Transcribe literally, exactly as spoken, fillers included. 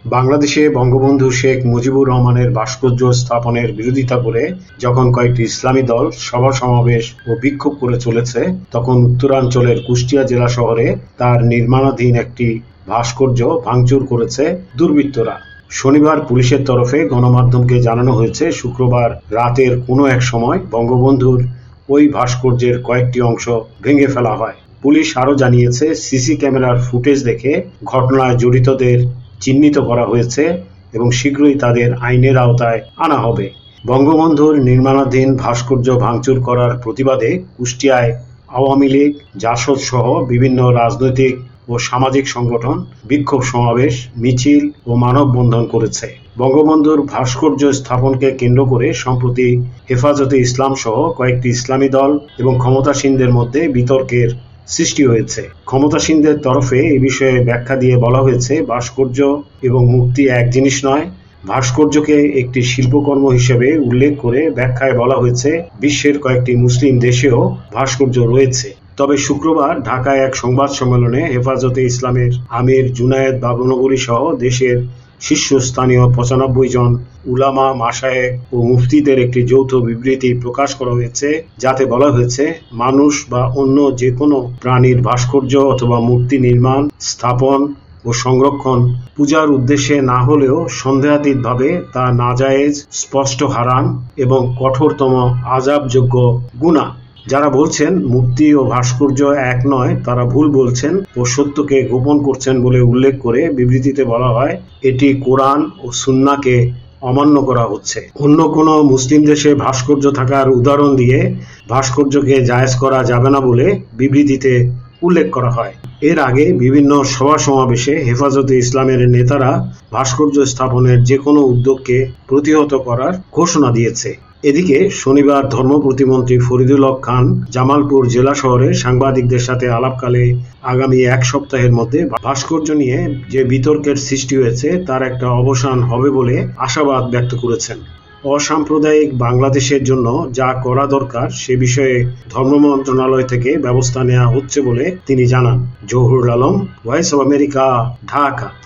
বাংলাদেশে বঙ্গবন্ধু শেখ মুজিবুর রহমানের ভাস্কর্য স্থাপনের বিরোধিতা করে যখন কয়েকটি ইসলামী দল সভা-সমাবেশ ও বিক্ষোভ করে চলেছে, তখন উত্তরাঞ্চলের কুষ্টিয়া জেলা শহরে তার নির্মাণাধীন একটি ভাস্কর্য ভাঙচুর করেছে দুর্বৃত্তরা। শনিবার পুলিশের তরফে গণমাধ্যমকে জানানো হয়েছে, শুক্রবার রাতের কোনো এক সময় বঙ্গবন্ধুর ওই ভাস্কর্যের কয়েকটি অংশ ভেঙে ফেলা হয়। পুলিশ আরও জানিয়েছে, সিসি ক্যামেরার ফুটেজ দেখে ঘটনায় জড়িতদের চিহ্নিত করা হয়েছে এবং শীঘ্রই তাদের আইনের আওতায় আনা হবে। বঙ্গবন্ধুর নির্মাণাধীন ভাস্কর্য ভাঙচুর করার প্রতিবাদে কুষ্টিয়ায় আওয়ামী লীগ, জাসদ সহ বিভিন্ন রাজনৈতিক ও সামাজিক সংগঠন বিক্ষোভ সমাবেশ, মিছিল ও মানববন্ধন করেছে। বঙ্গবন্ধুর ভাস্কর্য স্থাপনকে কেন্দ্র করে সম্প্রতি হেফাজতে ইসলাম সহ কয়েকটি ইসলামী দল এবং ক্ষমতাসীনদের মধ্যে বিতর্কের সৃষ্টি হয়েছে। ক্ষমতাসীনদের তরফে এ বিষয়ে ব্যাখ্যা দিয়ে বলা হয়েছে, ভাস্কর্য এবং মূর্তি এক জিনিস নয়। ভাস্কর্যকে একটি শিল্পকর্ম হিসেবে উল্লেখ করে ব্যাখ্যায় বলা হয়েছে, বিশ্বের কয়েকটি মুসলিম দেশেও ভাস্কর্য রয়েছে। তবে শুক্রবার ঢাকায় এক সংবাদ সম্মেলনে হেফাজতে ইসলামের আমির জুনায়েদ বাবুনগরী সহ দেশের শীর্ষস্থানীয় পঁচানব্বই জন উলামা, মাশায়েখ ও মুফতিদের একটি যৌথ বিবৃতি প্রকাশ করা হয়েছে, যাতে বলা হয়েছে, মানুষ বা অন্য যে কোনো প্রাণীর ভাস্কর্য অথবা মূর্তি নির্মাণ, স্থাপন ও সংরক্ষণ পূজার উদ্দেশ্যে না হলেও সন্দেহাতীতভাবে তা নাজায়েজ, স্পষ্ট হারাম এবং কঠোরতম আযাবযোগ্য গুনাহ। যারা বলছেন মূর্তি ও ভাস্কর্য এক নয়, তারা ভুল বলছেন ও সত্যকে গোপন করছেন বলে উল্লেখ করে বিবৃতিতে বলা হয়, এটি কোরআন ও সুন্নাহকে অমান্য করা হচ্ছে। অন্য কোনো মুসলিম দেশে ভাস্কর্য থাকার উদাহরণ দিয়ে ভাস্কর্যকে জায়েজ করা যাবে না বলে বিবৃতিতে উল্লেখ করা হয়। এর আগে বিভিন্ন সভা সমাবেশে হেফাজতে ইসলামের নেতারা ভাস্কর্য স্থাপনের যে কোনো উদ্যোগকে প্রতিহত করার ঘোষণা দিয়েছে। এদিকে শনিবার ধর্ম প্রতিমন্ত্রী ফরিদুল হক খান জামালপুর জেলা শহরে সাংবাদিকদের সাথে আলাপকালে আগামী এক সপ্তাহের মধ্যে ভাস্কর্য নিয়ে যে বিতর্কের সৃষ্টি হয়েছে তার একটা অবসান হবে বলে আশাবাদ ব্যক্ত করেছেন। অসাম্প্রদায়িক বাংলাদেশের জন্য যা করা দরকার সে বিষয়ে ধর্ম মন্ত্রণালয় থেকে ব্যবস্থা নেওয়া হচ্ছে বলে তিনি জানান। Zahurul Alam, voice of America, Dhaka.